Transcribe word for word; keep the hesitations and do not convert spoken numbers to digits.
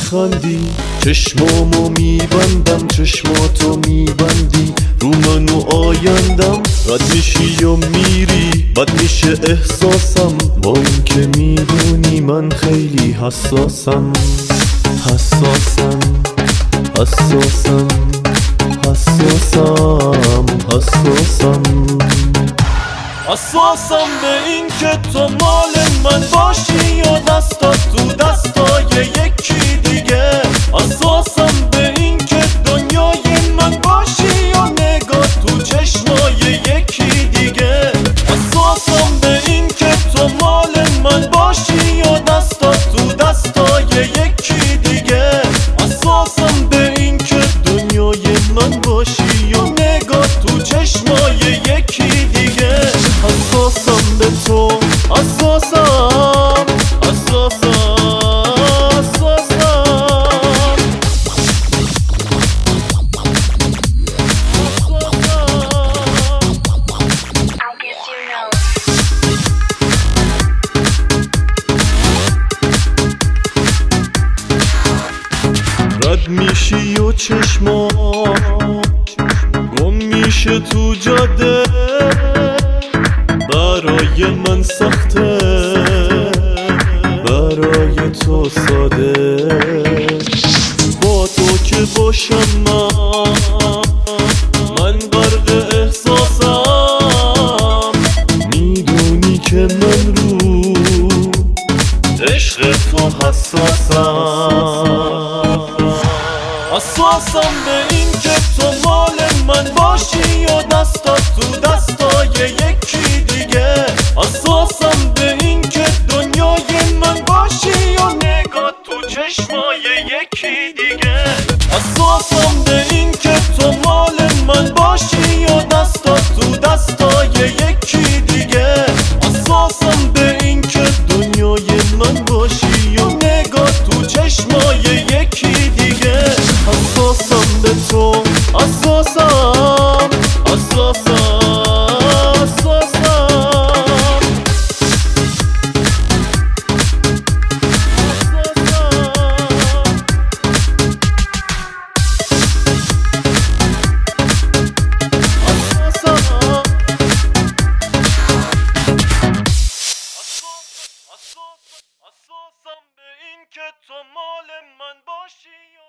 میخندی، چشمامو میبندم چشماتو میبندی، رو من و آیندم رد میشی یا میری، بد میشه احساسم با این که میدونی من خیلی حساسم. حساسم حساسم حساسم حساسم حساسم به این که تو مال من باشی یا دستات تو دستای یکی دیگه. حساسم به این که دنیای من باشی یا نگاه تو چشمای یکی دیگه. حساسم به این که تو مال من باشی یا دستات تو دستای یکی دیگه. حساسم به این که دنیای من باشی یا نگاه تو چشمای یکی دیگه. حساسم به تو، حساسم حساسم رد میشی و چشما گم میشه تو جاده، برای من سخته برای تو ساده. با تو که باشم من من غرق احساسم، میدونی که من رو عشق تو حساسم. حساسم به این که تو مال من باشی یا دستات تو دستای یکی دیگه. حساسم به این که دنیای من باشی یا نگاه تو چشمای یکی دیگه. حساسم به این که تو مال من باشی یا دستات تو دستای یکی دیگه. حساسم به این که دنیای من باشی یا نگاه تو چشمای یکی دیگه. حساسم به تو، حساسم حساسم حساسم به این که تو مال من باشی.